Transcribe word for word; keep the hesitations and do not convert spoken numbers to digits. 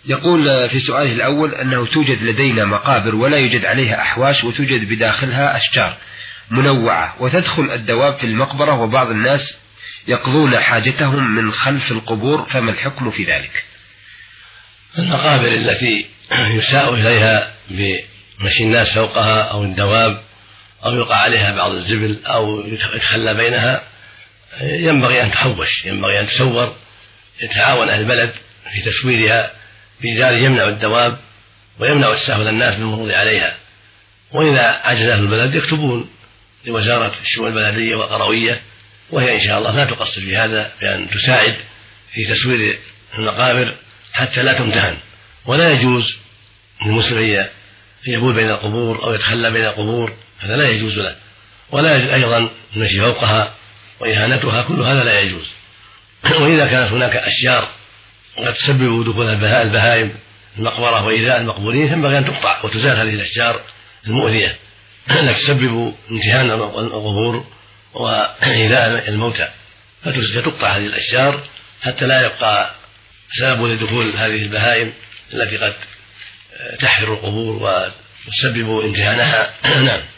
يقول في سؤاله الأول أنه توجد لدينا مقابر ولا يوجد عليها أحواش، وتوجد بداخلها أشجار منوعة، وتدخل الدواب في المقبرة، وبعض الناس يقضون حاجتهم من خلف القبور، فما الحكم في ذلك؟ المقابر التي يساء إليها بمشي الناس فوقها أو الدواب أو يقع عليها بعض الزبل أو يتخلى بينها ينبغي أن تحوش، ينبغي أن تسور، يتعاون أهل البلد في تسويرها بذلك يمنع الدواب ويمنع السهل الناس بالمرور عليها. وإذا عجز أهل البلد يكتبون لوزارة الشؤون البلدية والقروية، وهي إن شاء الله لا تقصر في هذا بأن تساعد في تسوير المقابر حتى لا تمتهن. ولا يجوز للمسلم أن يبول بين القبور أو يتخلى بين القبور، هذا لا يجوز له. ولا يجوز أيضا المشي فوقها وإهانتها، كل هذا لا يجوز. وإذا كانت هناك أشجار قد تسبب دخول البهائم المقبرة وإيذاء المقبورين ينبغي أن تقطع وتزال هذه الأشجار المؤذية التي تسبب امتهان القبور وإيذاء الموتى، فتقطع هذه الأشجار حتى لا يبقى سبب لدخول هذه البهائم التي قد تحفر القبور وتسبب امتهانها. نعم.